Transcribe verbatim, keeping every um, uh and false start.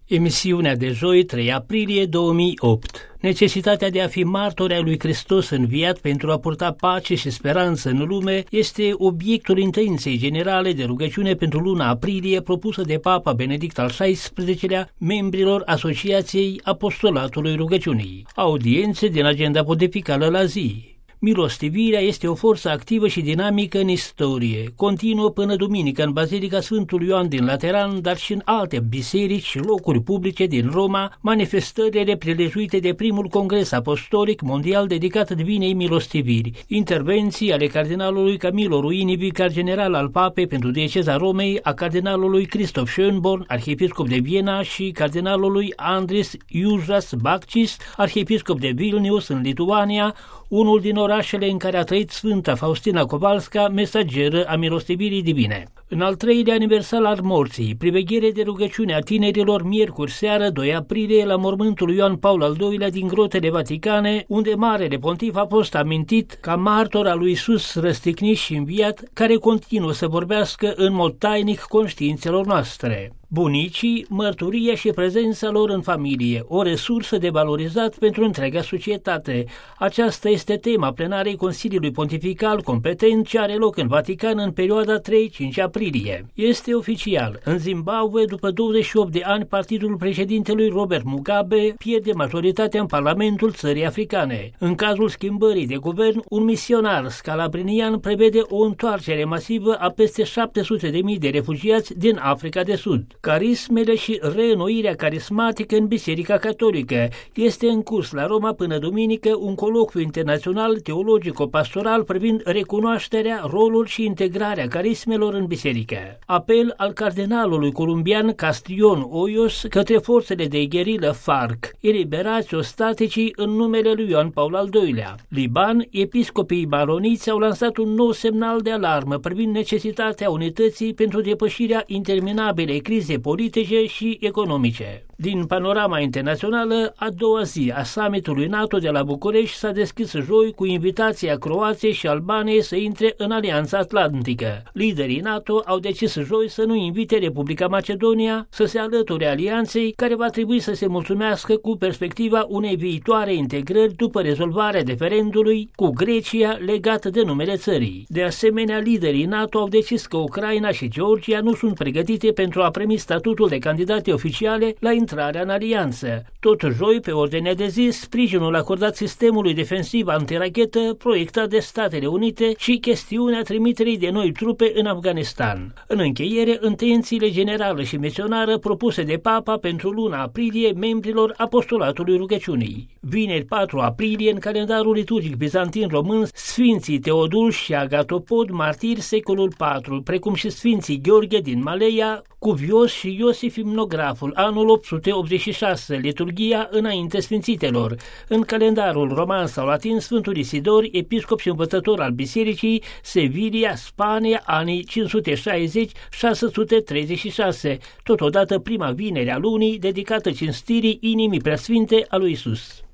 Emisiunea de joi, trei aprilie două mii opt. Necesitatea de a fi martori ai lui Hristos înviat pentru a purta pace și speranță în lume este obiectul intenției generale de rugăciune pentru luna aprilie propusă de Papa Benedict al șaisprezecelea membrilor Asociației Apostolatului Rugăciunii. Audiențe din agenda pontificală la zi. Milostivirea este o forță activă și dinamică în istorie, continuă până duminică în Bazilica Sfântul Ioan din Lateran, dar și în alte biserici și locuri publice din Roma, manifestările prelejuite de primul congres apostolic mondial dedicat Divinei Milostiviri, intervenții ale cardinalului Camillo Ruini, vicar general al Papei pentru dieceza Romei, a cardinalului Christoph Schönborn, arhiepiscop de Viena, și cardinalului Andris Jusas Bakcis, arhiepiscop de Vilnius în Lituania, unul din orașele în care a trăit Sfânta Faustina Kowalska, mesageră a milostivirii divine. În al treilea aniversar al morții, priveghere de rugăciune a tinerilor miercuri seară, doi aprilie, la mormântul Ioan Paul al doilea din Grotele Vaticane, unde Marele Pontif a fost amintit ca martor al lui Iisus răstignit și înviat, care continuă să vorbească în mod tainic conștiințelor noastre. Bunicii, mărturia și prezența lor în familie, o resursă de valorizat pentru întreaga societate. Aceasta este tema plenarei Consiliului Pontifical competent ce are loc în Vatican în perioada trei cinci aprilie. Este oficial. În Zimbabwe, după douăzeci și opt de ani, partidul președintelui Robert Mugabe pierde majoritatea în Parlamentul țării africane. În cazul schimbării de guvern, un misionar scalabrinian prevede o întoarcere masivă a peste șapte sute de mii de refugiați din Africa de Sud. Carismele și reînnoirea carismatică în Biserica Catolică. Este în curs la Roma până duminică un colocviu internațional teologico-pastoral privind recunoașterea, rolul și integrarea carismelor în biserică. Apel al cardinalului columbian Castellón Hoyos către forțele de gherilă FARC, eliberați ostaticii în numele lui Ioan Paul al doilea. Liban, episcopii maroniți au lansat un nou semnal de alarmă privind necesitatea unității pentru depășirea interminabilei crize politice și economice. Din panorama internațională, a doua zi a summitului NATO de la București s-a deschis joi cu invitația Croației și Albaniei să intre în Alianța Atlantică. Liderii NATO au decis joi să nu invite Republica Macedonia să se alăture alianței, care va trebui să se mulțumească cu perspectiva unei viitoare integrări după rezolvarea referendului cu Grecia legată de numele țării. De asemenea, liderii NATO au decis că Ucraina și Georgia nu sunt pregătite pentru a primi statutul de candidate oficiale la intrarea în alianță. Tot joi, pe ordinea de zi, sprijinul acordat sistemului defensiv antirachetă proiectat de Statele Unite și chestiunea trimiterii de noi trupe în Afganistan. În încheiere, intențiile generală și misionară propuse de Papa pentru luna aprilie membrilor Apostolatului Rugăciunii. Vineri patru aprilie, în calendarul liturgic bizantin român, Sfinții Teodul și Agatopod, martiri secolul patru, precum și Sfinții Gheorghe din Maleia, Cuvios și Iosif Imnograful, anul opt sute optzeci și șase, liturghia înainte sfințitelor. În calendarul roman sau latin, Sfântul Isidor, episcop și învățător al bisericii, Sevilla, Spania, anii cinci sute șaizeci - șase sute treizeci și șase, totodată prima vinere a lunii dedicată cinstirii inimii preasfinte a lui Isus.